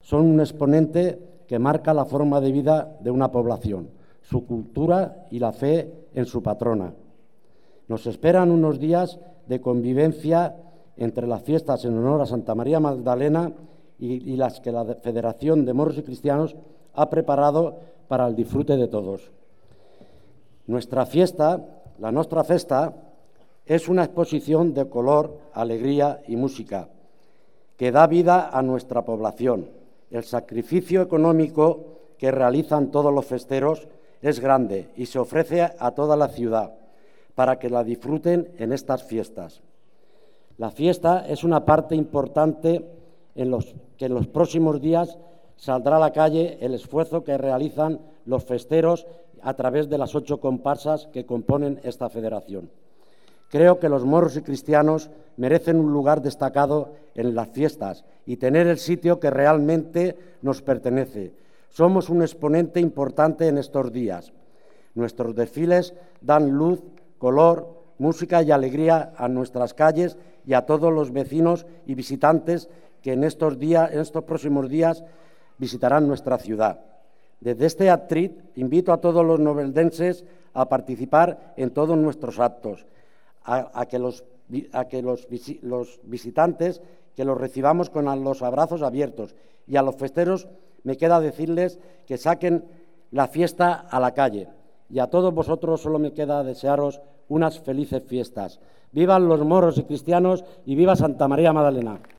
son un exponente que marca la forma de vida de una población, su cultura y la fe en su patrona. Nos esperan unos días de convivencia entre las fiestas en honor a Santa María Magdalena y las que la Federación de Moros y Cristianos ha preparado para el disfrute de todos. Nuestra fiesta, la nostra festa, es una exposición de color, alegría y música que da vida a nuestra población. El sacrificio económico que realizan todos los festeros es grande y se ofrece a toda la ciudad para que la disfruten en estas fiestas. La fiesta es una parte importante en los próximos días saldrá a la calle el esfuerzo que realizan los festeros a través de las 8 comparsas que componen esta federación. Creo que los moros y cristianos merecen un lugar destacado en las fiestas y tener el sitio que realmente nos pertenece. Somos un exponente importante en estos días. Nuestros desfiles dan luz, color, música y alegría a nuestras calles y a todos los vecinos y visitantes que en estos próximos días visitarán nuestra ciudad. Desde este Atrit invito a todos los noveldenses a participar en todos nuestros actos, a que los visitantes que los recibamos con los abrazos abiertos, y a los festeros me queda decirles que saquen la fiesta a la calle, y a todos vosotros solo me queda desearos unas felices fiestas. ¡Vivan los moros y cristianos y viva Santa María Magdalena!